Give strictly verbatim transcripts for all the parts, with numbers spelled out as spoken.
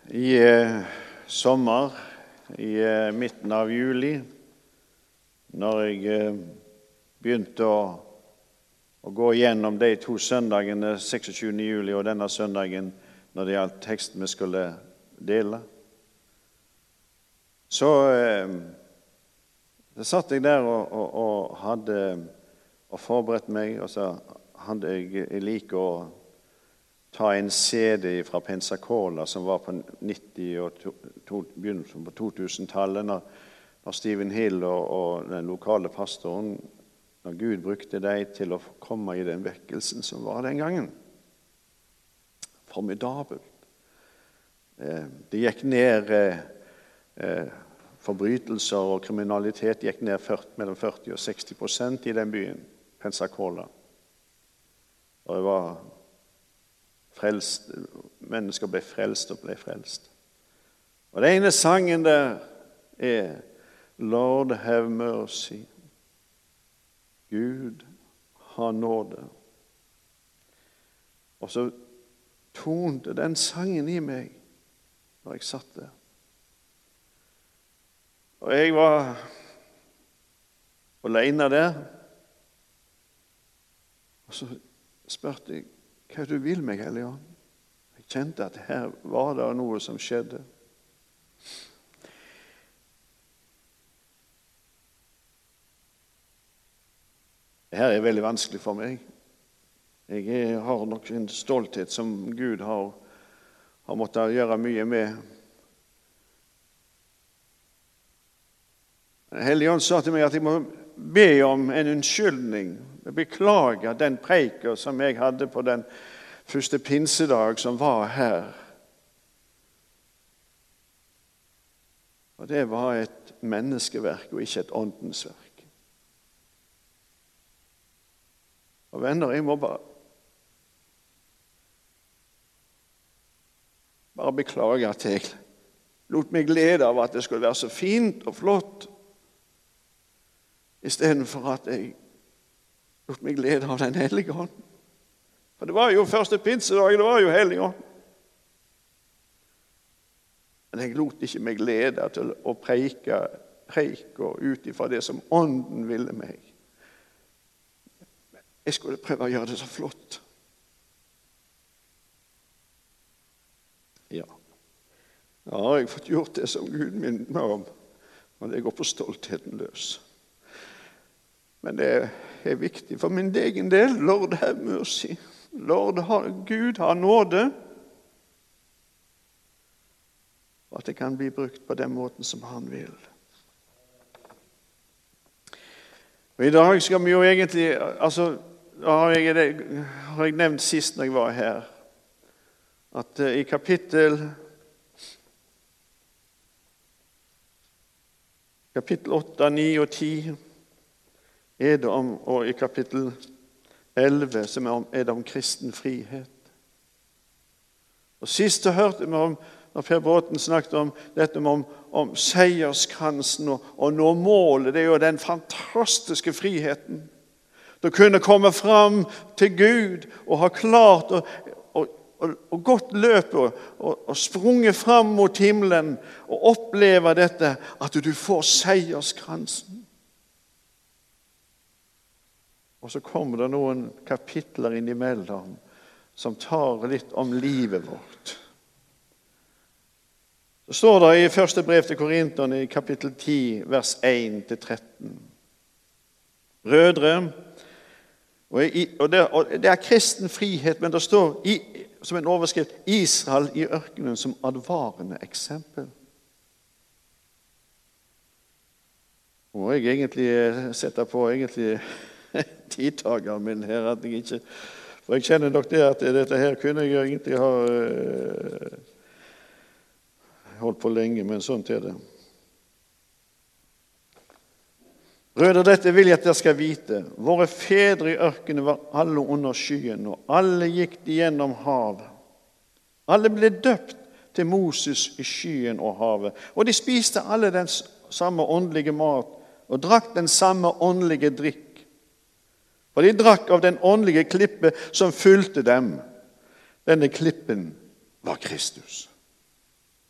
I eh, sommer, i eh, midten av juli, når jeg eh, begynte å, å gå igjennom de to søndagene, seksogtjuende juli og denne søndagen, når det gjaldt teksten vi skulle dele, så, eh, så satt jeg der og, og, og hadde og forberedt meg, og så hadde jeg, jeg like å ta en C D fra Pensacola som var på nitti- og to, to, begynnelsen på to tusen-tallet, når, når Stephen Hill og, og den lokale pastoren, når Gud brukte dem til å komme i den vekkelsen som var den gangen. Formidabelt. Eh, det gikk ned eh, eh, forbrytelser og kriminalitet gikk ned ført, mellom førti og seksti prosent i den byen, Pensacola. Og det var frelst, mennesker ble frelst og ble frelst. Og den ene sangen der er Lord have mercy. Gud ha nåde. Og så tonte den sangen i meg når jeg satt der. Og jeg var alene der. Og så spurte jeg, hva du vil meg, Hellige Ånd? Jeg kjente at her var det noe som skjedde. Dette er veldig vanskelig for meg. Jeg har nok en stolthet som Gud har, har måttet gjøre mye med. Hellige Ånd sa til meg at jeg må be om en unnskyldning. Jeg beklager den preiker som jeg hadde på den første pinsedag som var her. Og det var et menneskeverk og ikke et åndens verk. Og venner, jeg må bare bare beklage at jeg lot meg glede av at det skulle være så fint og flott, i stedet for at jeg lot meg glede av den hellige ånd. For det var jo første pinsedag, det var jo hellige ånd. Men jeg lot ikke meg glede til å preike, preike ut ifra det som ånden ville meg. Jeg skulle prøve å gjøre det så flott. Ja, ja jeg har fått gjort det som Gud minner meg om, og det går på stoltheten løs. Men det er viktig for min egen del. Lord have mercy. Lord, Gud har nåde. Og at det kan bli brukt på den måten som han vil. Og i dag skal vi jo egentlig, altså, har jeg, det, har jeg nevnt sist når jeg var her, at uh, i kapittel kapittel åtte, ni og ti er det om, og i kapittel elleve som er, om, er det om kristen frihet. Og sist hørte vi om, når Per Bråten snakket om dette om, om seierskransen og, og nå målet, det er jo den fantastiske friheten. Du kunne komme fram til Gud og ha klart og, og, og, og gått løpet og, og, og sprunget fram mot himmelen og oppleve dette, at du får seierskransen. Og så kommer det noen kapitler innimellom som tar litt om livet vårt. Så står det i første brev til Korinterne i kapittel ti, vers en til tretten. Brødre, og det, og det er kristen frihet, men det står i, som en overskrift, Israel i ørkenen som advarende eksempel. Og jeg egentlig setter på egentlig tidtager min her, at jeg ikke, for jeg kjenner nok det at dette her kunne jeg egentlig ha uh, holdt på lenge, men sånt er det. Brødre, dette vil jeg at dere skal vite. Våre fedre i ørkenen var alle under skyen, og alle gikk de gjennom havet. Alle ble døpt til Moses i skyen og havet, og de spiste alle den samme åndelige mat, og drakk den samme åndelige drikk. For de drakk av den åndelige klippe som fylte dem. Denne klippen var Kristus.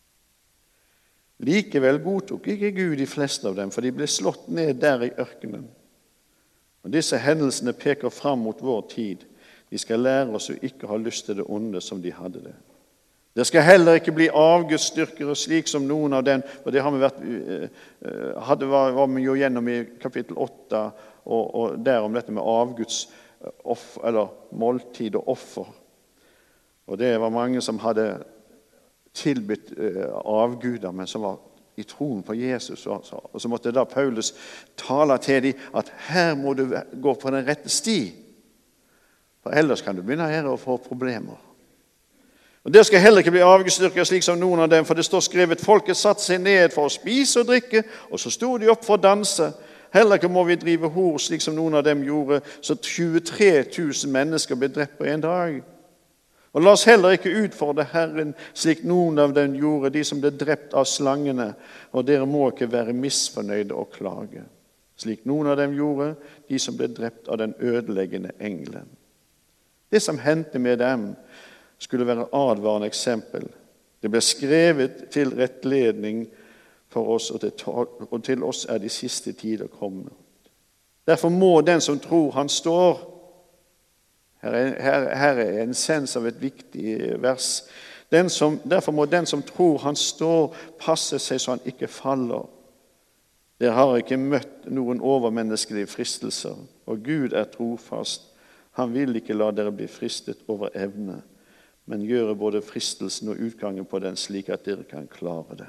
Likevel godtok ikke Gud de fleste av dem, for de ble slått ned der i ørkenen. Og disse hendelsene peker fram mot vår tid. De skal lære oss å ikke ha lyst til det onde som de hadde det. Det skal heller ikke bli avgudsdyrkere slik som noen av dem, og det har vi vært, hadde, var, var vi jo gjennom i kapittel åtte, og, og der om dette med avguds offer, eller måltid og offer. Og det var mange som hadde tilbedt avguder, men som var i troen på Jesus. Og så måtte da Paulus tale til dem at her må du gå på den rette sti, for ellers kan du begynne her å få problemer. Og det skal heller ikke bli avgudsdyrkere slik som noen av dem, for det står skrevet, folket satte seg ned for å spise og drikke, og så stod de opp for å danse. Heller ikke må vi drive hor slik som noen av dem gjorde, så tjuetre tusen mennesker ble drept på en dag. Og la oss heller ikke utfordre Herren slik noen av dem gjorde, de som ble drept av slangene, og dere må ikke være misfornøyde og klage. Slik noen av dem gjorde, de som ble drept av den ødeleggende engelen. Det som hendte med dem, skulle være advarende eksempel. Det ble skrevet til rettledning for oss, og til oss er de siste tider kommet. Derfor må den som tror han står, her er, her, her er en sens av et viktig vers, den som, derfor må den som tror han står, passe seg så han ikke faller. Dere har ikke møtt noen overmenneskelige fristelser, og Gud er trofast. Han vil ikke la dere bli fristet over evne, men gjøre både fristelsen og utgangen på den slik at dere kan klare det.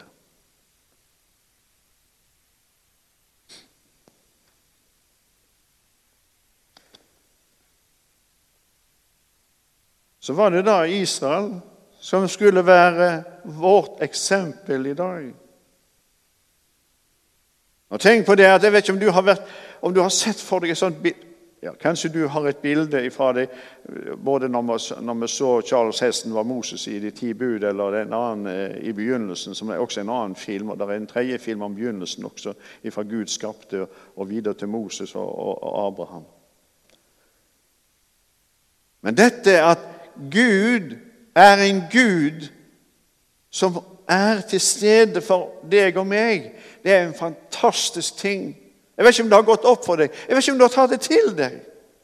Så var det da Israel som skulle være vårt eksempel i dag. Og tenk på det at jeg vet ikke om du har, vært, om du har sett for deg et sånt bilde. Ja, kanskje du har et bilde fra deg, både når vi, når vi så Charles Heston var Moses i de ti bud, eller en annen i begynnelsen, som er også en annen film, og det er en tredje film om begynnelsen også, fra Gud skapte og videre til Moses og, og, og Abraham. Men dette at Gud er en Gud som er til stede for deg og meg, det er en fantastisk ting. Jeg vet ikke om det har gått opp for deg. Jeg vet ikke om du har tatt det til deg.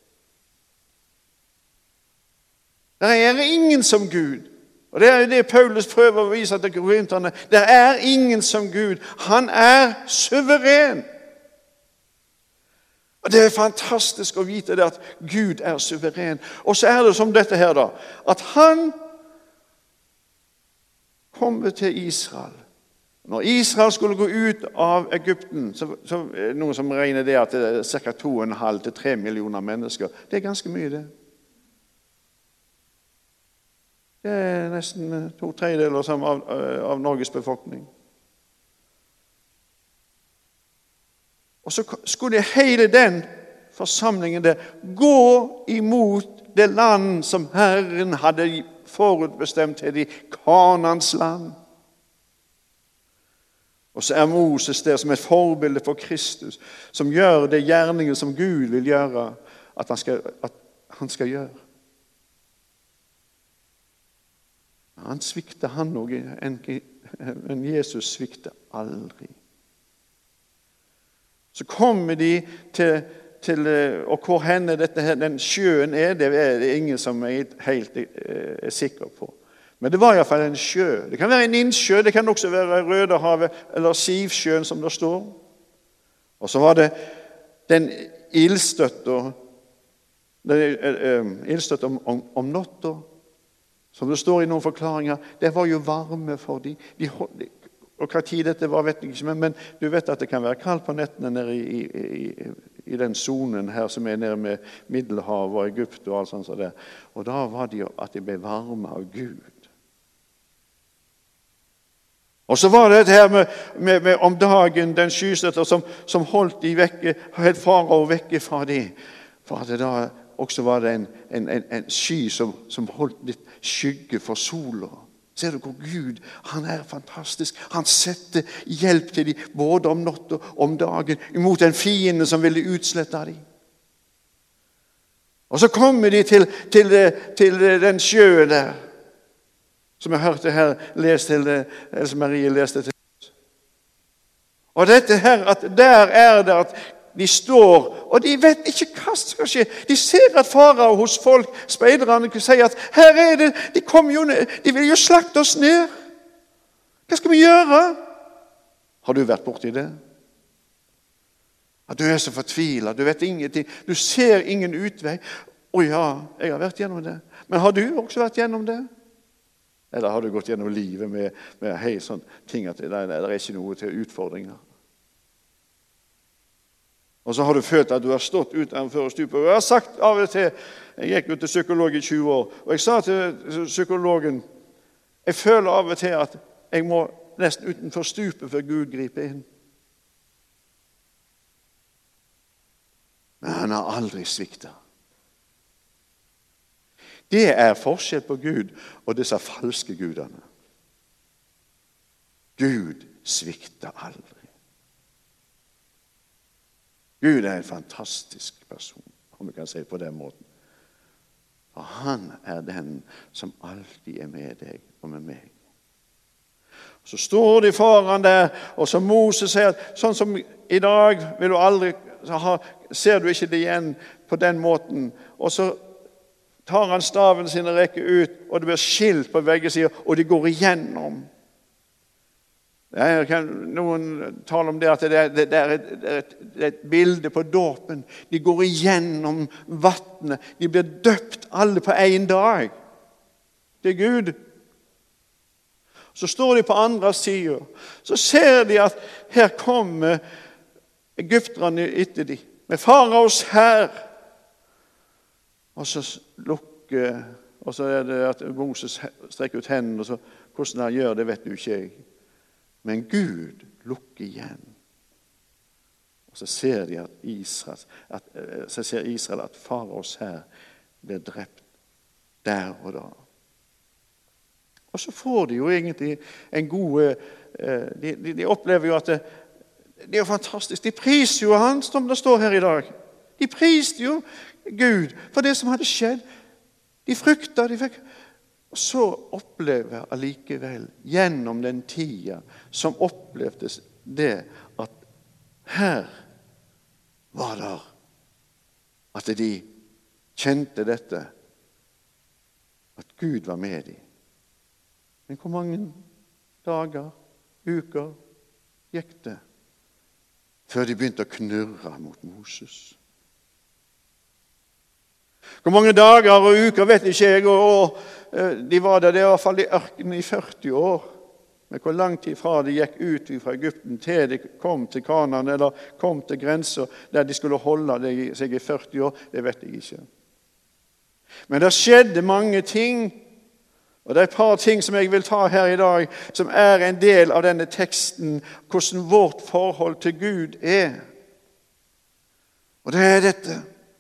Det er ingen som Gud. Og det er det Paulus prøver å vise til korinterne. Det er ingen som Gud. Han er suveren. Og det er fantastisk å vite det at Gud er suveren. Og så er det som dette her da, at han kommer til Israel. Når Israel skulle gå ut av Egypten, så, så er det noen som regner det at det er ca. to komma fem til tre millioner mennesker. Det er ganske mye det. Det er nesten to tredjedeler av, av Norges befolkning. Og så skulle hele den forsamlingen der gå imot det land som Herren hadde forutbestemt til de Kanans land. Og så er Moses der som et forbilde for Kristus, som gjør det gjerningen som Gud vil gjøre, at han skal, at han skal gjøre. Han svikter han også, men Jesus svikter aldri. Så kommer de til, til og hvor henne dette, den sjøen er, det er det ingen som er helt er sikker på. Men det var i hvert fall en sjø. Det kan være en innsjø, det kan også være Rødehavet, eller Sivsjøen som det står. Og så var det den ildstøtter, ildstøtter om, om, om natta, som det står i noen forklaringer. Det var jo varme for dem. De, de, og hva tid dette var, vet jeg ikke, men, men du vet at det kan være kaldt på nettene nede i, i, i, i den zonen her som er nede med Middelhavet og Egypt og alt sånt så der. Og da var det jo at de ble varme av Gud. Og så var det dette her med, med, med om dagen, den skystøtter som, som holdt de vekke, helt farao vekke fra de. For at det da også var det en, en, en, en sky som, som holdt litt skygge for sola. Ser du hvor Gud, han er fantastisk. Han setter hjelp til de både om natt og om dagen, imot en fiende som ville utslette dem. Og så kommer de til, til, til den sjøen der, som jeg hørte her, lest til, Else Marie leste til. Og dette her, at der er det at de står, og de vet ikke hva som skal skje. De ser at farao hos folk, speiderne, sier at her er det, de kommer jo ned, de vil jo slakte oss ned. Hva skal vi gjøre? Har du vært borti det? At du er så fortvilet, du vet ingenting, du ser ingen utvei. Å ja, jeg har vært gjennom det. Men har du også vært gjennom det? Eller har du gått gjennom livet med, med hei, sånn ting at det, det er ikke noe til utfordringer? Og så har du følt at du har stått utenfor stupet. Og jeg har sagt av og til, jeg gikk ut til psykolog i tjue år, og jeg sa til psykologen, jeg føler av og til at jeg må nesten utenfor stupet før Gud griper inn. Men han har aldri sviktet. Det er forskjell på Gud og disse falske gudene. Gud svikter aldri. Gud er en fantastisk person, om vi kan si på den måten. For han er den som alltid er med deg og med meg. Så står de foran der, og så Moses sier, sånn som i dag vil du aldri, så har, ser du ikke det igjen på den måten. Og så tar han staven sin og rekker ut, og det blir skilt på begge sider, og de går igjennom. Jeg kan noen tale om det at det er, det er, et, det er, et, det er et bilde på dåpen. De går igjennom vattnet. De blir døpt alle på en dag. Det er Gud. Så står de på andre siden. Så ser de at her kommer egypterne etter de. Med faraos hær. Og så lukker, og så er det at Moses strekker ut hendene, og så hvordan han gjør det vet du ikke jeg. Men Gud lukker igjen. Og så ser de at Israel, at, så ser Israel at faraos hær blir drept der og da. Og så får de jo egentlig en god, de, de, de opplever jo at det, det er jo fantastisk. De priser jo han, som det står her i dag. De priste jo Gud for det som hadde skjedd. De frykta, de fikk... Og så opplever jeg allikevel, gjennom den tida, som opplevdes det at her var det, at de kjente dette, at Gud var med dem. Men hvor mange dager, uker gikk det, før de begynte å knurre mot Moses? Hvor mange dager og uker vet ikke jeg, og, og de var der, det var i hvert fall i ørkenen i førti år. Men hvor lang tid fra de gikk ut fra Egypten til de kom til Kanaan, eller kom til grenser der de skulle holde seg i førti år, det vet jeg ikke. Men det skjedde mange ting, og det er et par ting som jeg vil ta her i dag, som er en del av denne teksten, hvordan vårt forhold til Gud er. Og det er dette.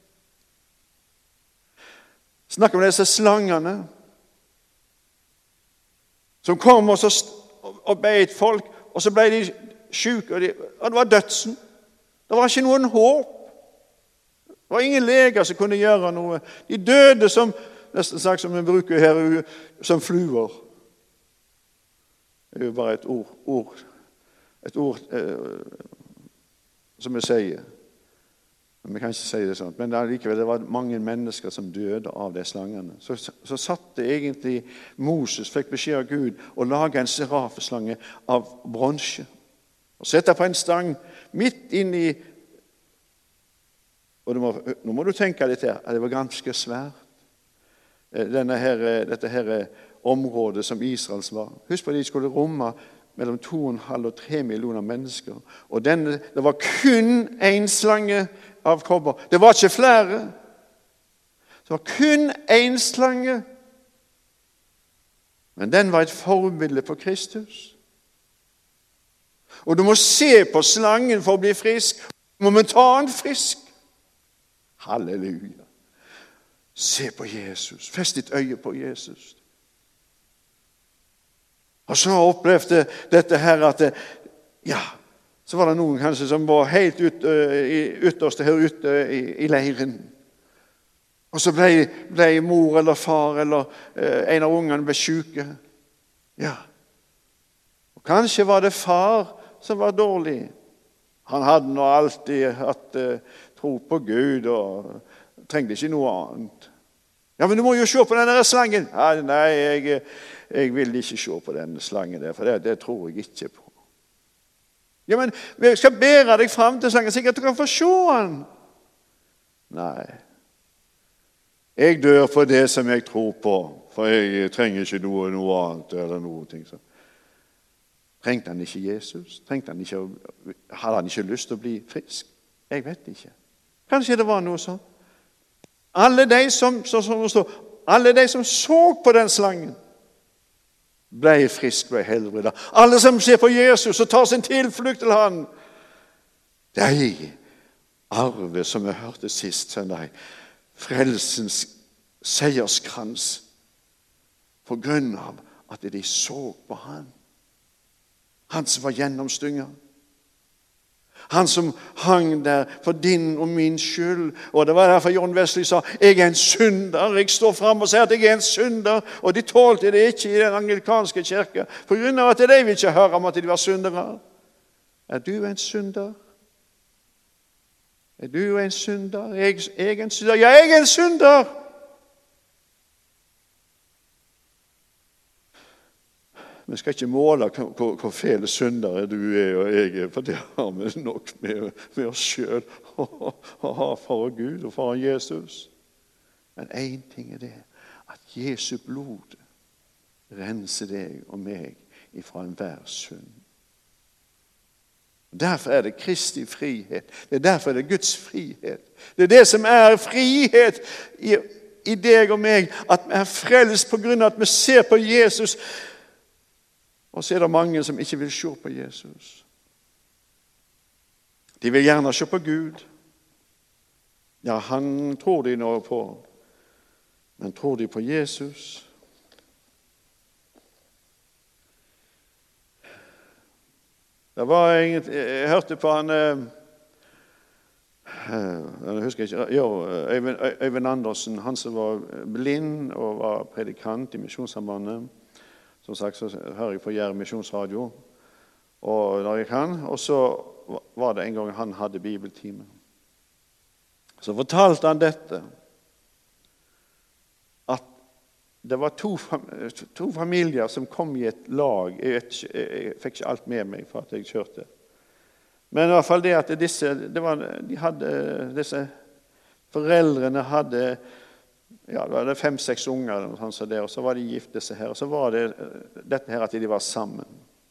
Snakk om disse slangene som kom og, så, og beit folk, og så ble de syke, og, de, og det var dødsen. Det var ikke noen håp. Det var ingen leger som kunne gjøre noe. De døde som, nesten sagt som vi bruker her, som fluer. Det er jo bare et ord, ord et ord eh, som vi sier. Men vi kan ikke si det sånn. Men likevel, det var mange mennesker som døde av de slangene. Så, så satte egentlig Moses, fikk beskjed av Gud, å lage en serafeslange av bronse. Og sette på en stang midt inn i, og må, nå må du tenke litt her, at det var ganske svært. Denne her, dette her området som Israels var. Husk på at de skulle romme mellom to og en halv og tre millioner mennesker. Og denne, det var kun en slange av kobber. Det var ikke flere. Det var kun en slange. Men den var et forbilde på Kristus. Og du må se på slangen for å bli frisk. Momentant frisk. Halleluja. Se på Jesus. Fest ditt øye på Jesus. Og så opplevde dette her at det, ja, så var det noen kanskje som var helt ut, uh, ytterste her ute i, i leiren. Og så ble, ble mor eller far eller uh, en av ungene ble syke. Ja. Og kanskje var det far som var dårlig. Han hadde nå alltid hatt eh, tro på Gud og trengte ikke noe annet. Ja, men du må jo se på denne slangen. Ja, nei, jeg, jeg vil ikke se på denne slangen der, for det, det tror jeg ikke på. Ja, men jeg skal bære deg frem til slangen, sikkert du kan få se den. Nei. Jeg dør på det som jeg tror på, for jeg trenger ikke noe, noe annet eller noe ting. Så. Trengte han ikke Jesus? Trengte han ikke, hadde han ikke lyst til å bli frisk? Jeg vet ikke. Kanskje det var noe sånn. Alle de som, så, som står, alle de som så på den slangen, ble frisk, ble helbredet. Alle som ser på Jesus og tar sin tilflukt til han, de arve som vi hørte sist søndag, frelsens seierskrans, på grunn av at de så på han. Han som var gjennomstynget. Han som hang der for din og min skyld. Og det var derfor John Wesley sa, jeg er en synder. Jeg står frem og sier at jeg er en synder. Og de tålte det ikke i den anglikanske kirke. For grunn av at de vil ikke høre om at de var syndere. Er du en synder? Er du en synder? Jeg, jeg er en synder. Ja, jeg er en synder! Vi skal ikke måle hvor, hvor fele syndere du er og jeg er, for det har vi nok med, med oss selv å ha for Gud og for Jesus. Men en ting er det, at Jesu blod renser deg og meg ifra enhver synd. Derfor er det Kristi frihet. Det er derfor det er Guds frihet. Det er det som er frihet i, i deg og meg, at vi er frelst på grunn av at vi ser på Jesus. Og så er det mange som ikke vil se på Jesus. De vil gjerne se på Gud. Ja, han tror de nå på. Men tror de på Jesus? Det var en, jeg hørte på han, jeg husker ikke, jo, Øyvind, Øyvind Andersen, han som var blind og var predikant i Misjonssambandet. Som sagt, så hører jeg på Jæren Misjonsradio, og da gikk han, og så var det en gang han hadde bibeltime. Så fortalte han dette, at det var to, to familier som kom i et lag. Jeg, vet ikke, jeg fikk ikke alt med meg for at jeg kjørte. Men i hvert fall det at disse, det var, de hadde, disse foreldrene hadde, ja, det var fem-seks unger, og så var de gift disse her, og så var det dette her at de var sammen.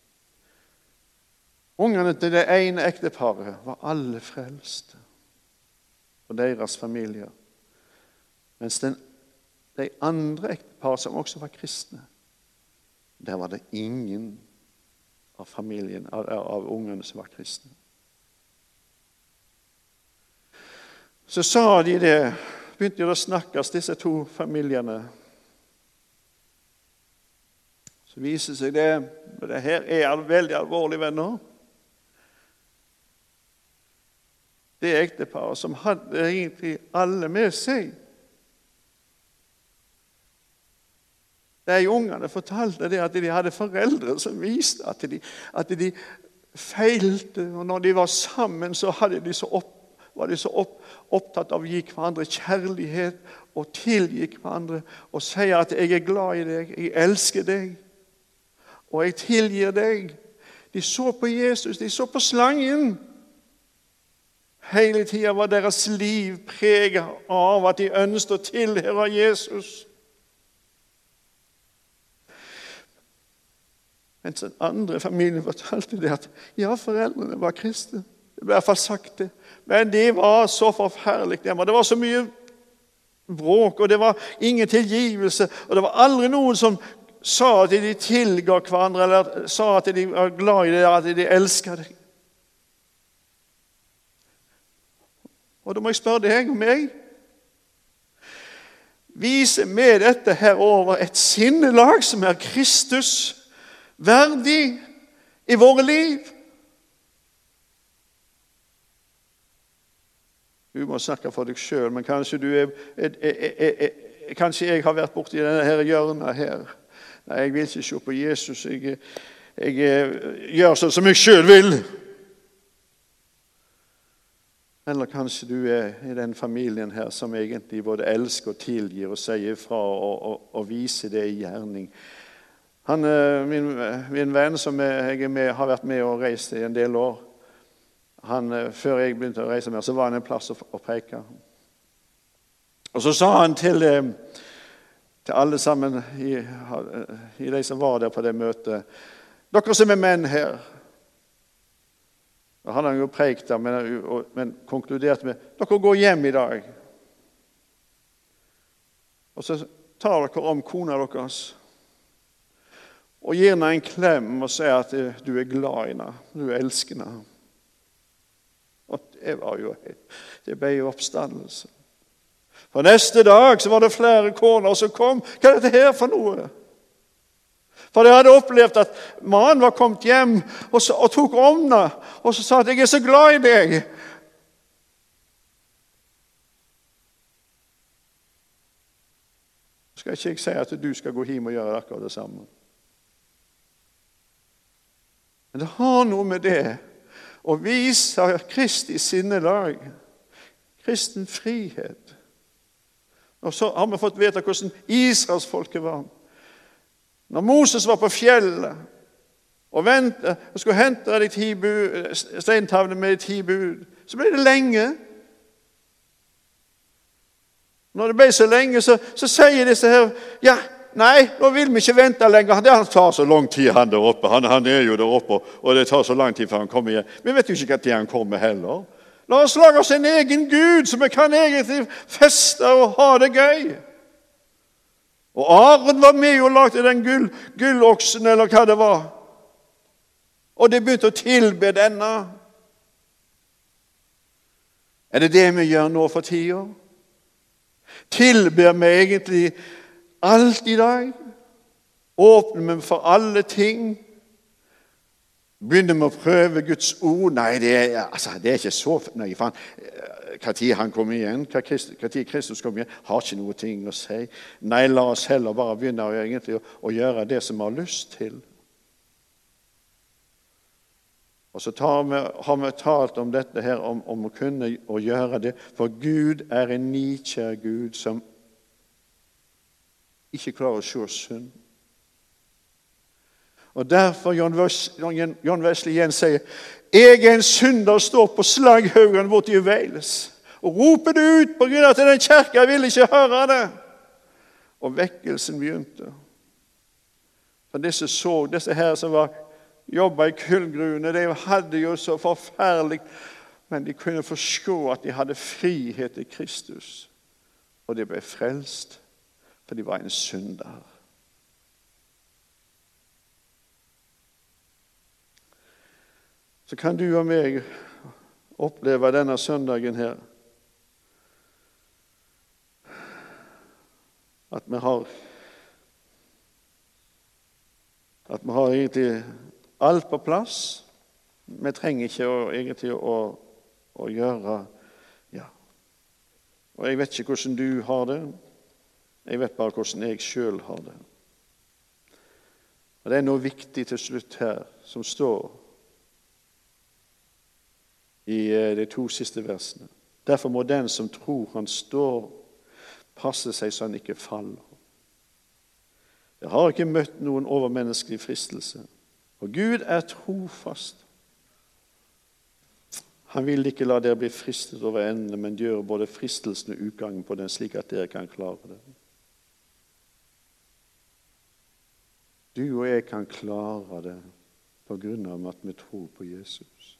Ungene til det ene ekteparet var alle frelste, og deres familier. Mens den, de andre ekteparet, som også var kristne, der var det ingen av familien, av, av ungene som var kristne. Så sa de det, begynte de å snakkes, disse to familiene. Så viser seg det, og det her er veldig alvorlige venner. Det ekteparet som hadde egentlig alle med seg. De ungene fortalte det at de hadde foreldre som viste at de, at de feilte, og når de var sammen så hadde de så opp var de så opp, opptatt av å gi hverandre kjærlighet og tilgi hverandre og sier at jeg er glad i deg, jeg elsker deg og jeg tilgir deg. De så på Jesus, de så på slangen. Hele tiden var deres liv preget av at de ønsket å tilhøre Jesus. Mens den andre familien fortalte det at ja, foreldrene var kristne. Det ble i hvert fall sagt det. Men det var så forferdelig. Det var så mye bråk, og det var ingen tilgivelse. Og det var aldri noen som sa at de tilga hverandre, eller sa at de var glad i det, at de elsket deg. Og da må jeg spørre deg og meg. Viser med dette her over et sinnelag som er Kristus verdig i våre liv? Du må snakke for deg selv, men kanskje du er, er, er, er, er kanskje jeg har vært borti denne her hjørnet her. Nei, jeg vil ikke se på Jesus. Jeg, jeg, jeg gjør sånn som jeg selv vil. Eller kanskje du er i den familien her som egentlig både elsker og tilgir og sier fra og, og, og viser det i gjerning. Han, min, min venn som jeg er med, har vært med og reist i en del år, han, før jeg begynte å reise med, så var han en plass å, å preke. Og så sa han til, til alle sammen, i, i de som var der på det møtet, dere som er menn her, da hadde han jo prekt der, men, men konkluderte med, dere går hjem i dag. Og så tar dere om kona deres, og gir henne en klem og sier at du er glad i henne, du elsker henne. Og det var jo, det ble jo oppstandelse. For neste dag så var det flere koner som kom. Hva er dette her for noe? For de hadde opplevd at mannen var kommet hjem og, så, og tok om henne, og så sa at jeg er så glad i deg. Skal ikke jeg si at du skal gå hjem og gjøre akkurat det samme? Men det har noe med det å vise Kristi sinnelag, kristen frihet. Og så har vi fått vite hvordan Israels folket var. Når Moses var på fjellet og, ventet, og skulle hente de ti bud, steintavlene med de ti bud, så ble det lenge. Når det ble så lenge, så, så sier disse her, ja, nei, nå vil vi ikke vente lenger. Det tar så lang tid han der oppe. Han, han er jo der oppe, og det tar så lang tid før han kommer igjen. Vi vet jo ikke hva tid han kommer heller. La oss lage oss en egen Gud, så vi kan egentlig feste og ha det gøy. Og Aaron var med og lagde den gull, gulloksen, eller hva det var. Og de begynte å tilbe denne. Er det det vi gjør nå for tida? Tilber vi egentlig alt i dag? Åpner vi for alle ting? Begynner vi å prøve Guds ord? Nei, det er, altså, det er ikke så nøye. For han, hva tid han kommer igjen, hva, Christ, hva tid Kristus kommer igjen, har ikke noe ting å si. Nei, la oss heller bare begynne å, egentlig, å, å gjøre det som vi har lyst til. Og så tar vi, har vi talt om dette her, om, om å kunne å gjøre det. For Gud er en nikjær Gud som ikke klarer å se synd. Og derfor John Wesley, John Wesley igjen sier, jeg er en synder og står på slagghaugen borte i Wales, og roper det ut på grunn av at den kirka ville ikke høre det. Og vekkelsen begynte. For disse så, disse her som var jobbet i kullgruvene, de hadde jo så forferdelig, men de kunne forstå at de hadde frihet i Kristus, og de ble frelst, for de var en synder. Så kan du og meg oppleve denne søndagen her, at vi har at vi har egentlig alt på plass. Vi trenger ikke å, egentlig å, å gjøre, ja. Og jeg vet ikke hvordan du har det. Jeg vet bare hvordan jeg selv har det. Og det er noe viktig til slutt her, som står i de to siste versene. Derfor må den som tror han står, passe seg så han ikke faller. Jeg har ikke møtt noen overmenneskelig fristelse. Og Gud er trofast. Han vil ikke la dere bli fristet over ende, men gjøre både fristelsen og utgangen på den, slik at dere kan klare det. Du og jeg kan klare det på grunn av at vi tror på Jesus.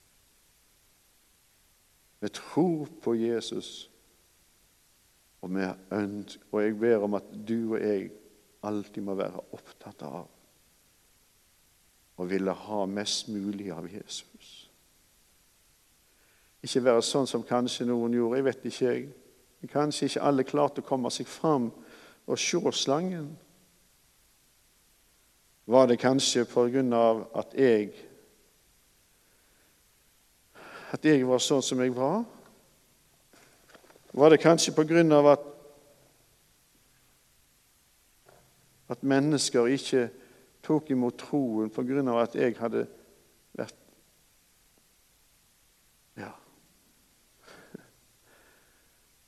Vi tror på Jesus, og, vi ønsker, og jeg ber om at du og jeg alltid må være opptatt av og ville ha mest mulig av Jesus. Ikke være sånn som kanskje noen gjorde, jeg vet ikke jeg. Kanskje ikke alle klarte å komme seg fram og se slangen. Var det kanskje på grunn av at jeg at jeg var sånn som jeg var? Var det kanskje på grunn av at at mennesker ikke tok imot troen på grunn av at jeg hadde vært ja.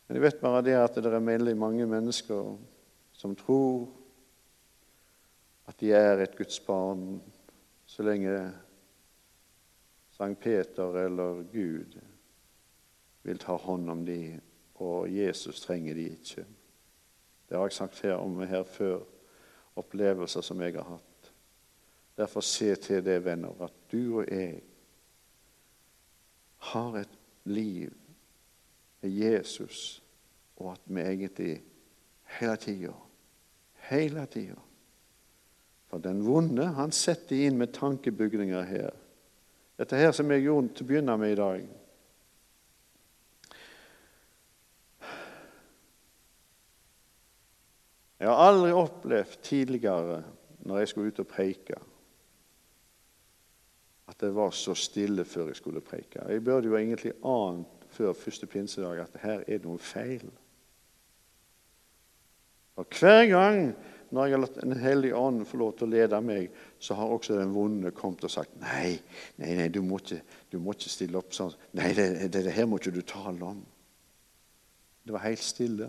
Men jeg vet bare det at det er veldig mange mennesker som tror at de er et Guds barn så lenge Sankt Peter eller Gud vil ta hånd om de, og Jesus trenger de ikke. Det har jeg sagt her om her før, opplevelser som jeg har hatt. Derfor se til det, venner, at du og jeg har et liv med Jesus, og at vi egentlig hele tiden, hele tiden, for den vonde, han setter inn med tankebygninger her. Dette her som jeg gjorde til å begynne med i dag. Jeg har aldri opplevd tidligere, når jeg skulle ut og preike, at det var så stille før jeg skulle preike. Jeg burde jo egentlig ant før første pinsedag at her er noe feil. Og hver gang når jeg har latt en hellig ånd få lov til å lede meg, så har også den vonde kommet og sagt, nei, nei, nei, du må ikke, du må ikke stille opp sånn. Nei, det, det, det her må ikke du tale om. Det var helt stille.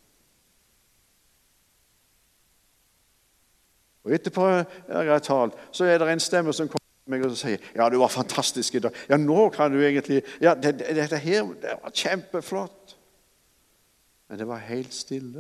Og etterpå jeg har talt, så er det en stemme som kommer til meg og sier, ja, du var fantastisk i dag. Ja, nå kan du egentlig, ja, dette det, det her det var kjempeflott. Men det var helt stille.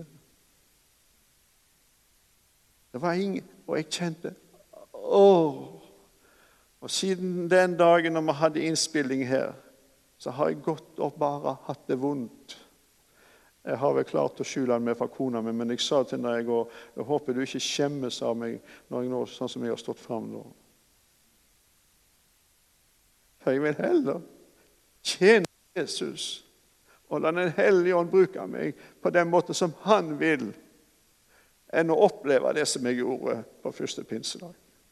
Det var ingen, og jeg kjente, åh. Og siden den dagen når vi hadde innspilling her, så har jeg gått og bare hatt det vondt. Jeg har vel klart å skjule den med fra kona mi, men jeg sa til henne i går, jeg håper du ikke skjemmes av meg når jeg nå, sånn som jeg har stått frem nå. For jeg vil heller tjene Jesus, og la den hellige ånd bruke meg på den måten som han vil, enn å oppleve det som jeg gjorde på første pinsedag.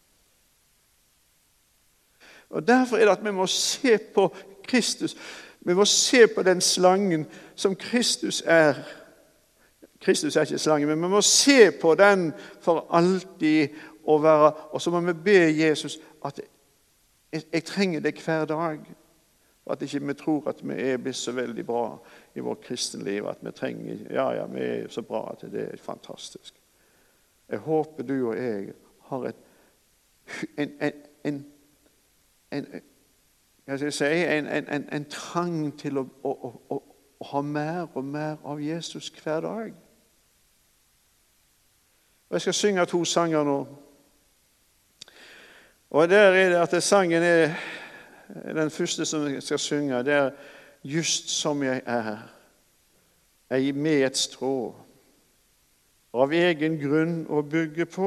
Og derfor er det at vi må se på Kristus. Vi må se på den slangen som Kristus er. Kristus er ikke slangen, men vi må se på den for alltid å være. Og så må vi be Jesus at jeg, jeg trenger det hver dag. Og at ikke vi tror at vi er blitt så veldig bra i vårt kristenliv. At vi trenger, ja, ja, vi er så bra at det er fantastisk. Jeg håper du og jeg har et, en, en, en, en, hva skal jeg si, en, en, en, en trang til å, å, å, å ha mer og mer av Jesus hver dag. Og jeg skal synge to sanger nå. Og der er det at det sangen er den første som jeg skal synge. Det er just som jeg er. Jeg med et strå. Av egen grunn å bygge på.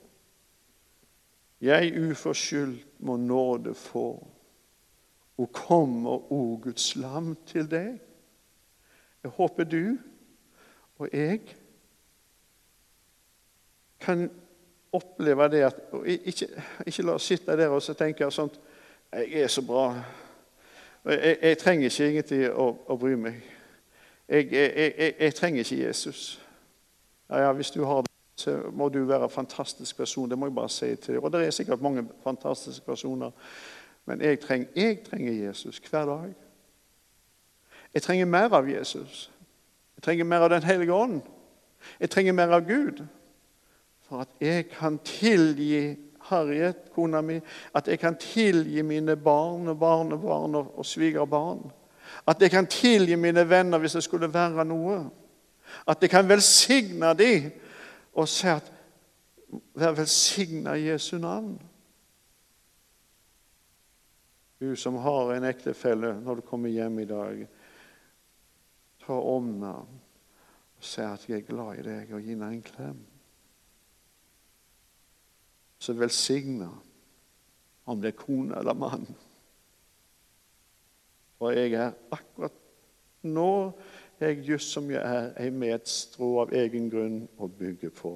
Jeg uforskyldt må nåde få, og kommer, o Guds lam, til deg. Jeg håper du og jeg kan oppleve det, at, og ikke, ikke la oss sitte der og så tenke sånn, jeg er så bra, jeg, jeg trenger ikke egentlig å, å bry meg. Jeg, jeg, jeg, jeg trenger ikke Jesus. Ja, ja, hvis du har det, så må du være en fantastisk person. Det må jeg bare si til deg. Og det er sikkert mange fantastiske personer. Men jeg trenger, jeg trenger Jesus hver dag. Jeg trenger mer av Jesus. Jeg trenger mer av den hellige ånd. Jeg trenger mer av Gud. For at jeg kan tilgi Harriet, kona mi. At jeg kan tilgi mine barn og barnebarn og, og svigerbarn. At jeg kan tilgi mine venner hvis det skulle være noe. At jeg kan velsigne dem og si at vær velsignet i Jesu navn. Du som har en ektefelle når du kommer hjem i dag, ta om navn og si at jeg er glad i deg og gi henne en klem. Så velsigne om det er kone eller mann. For jeg er akkurat nå jeg just som jeg er, er med et strå av egen grunn å bygge på.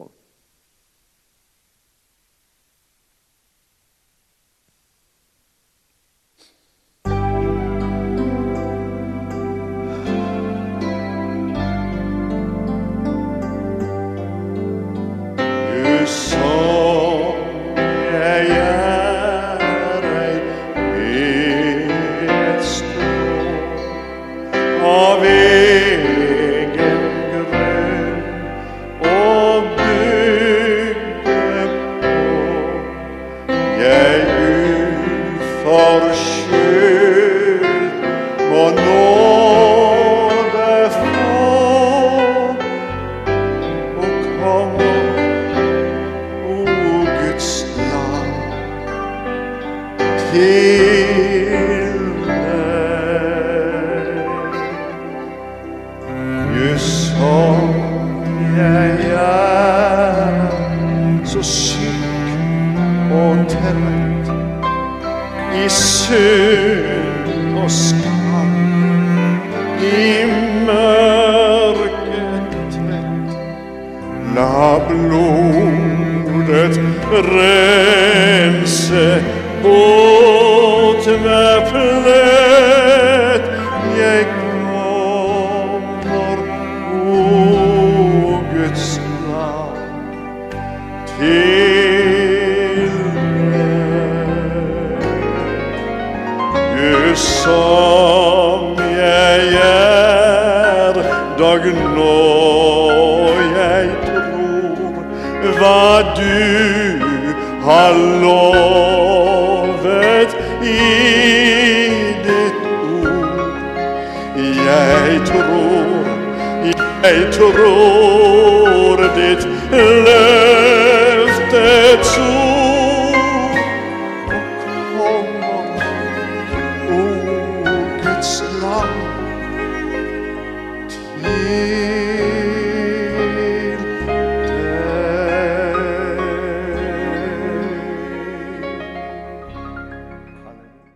Du som jeg er, ei med et strå av egen til deg. Just som jeg er, så syk og trett, i synd og skam, i mørket trett. La blodet rense bort hver plett. Jeg kommer, o Guds lam, til deg. Gud, som jeg er, dag nå jeg tror hva du har lovet i ditt ord. Jeg tror, jeg tror ditt løfte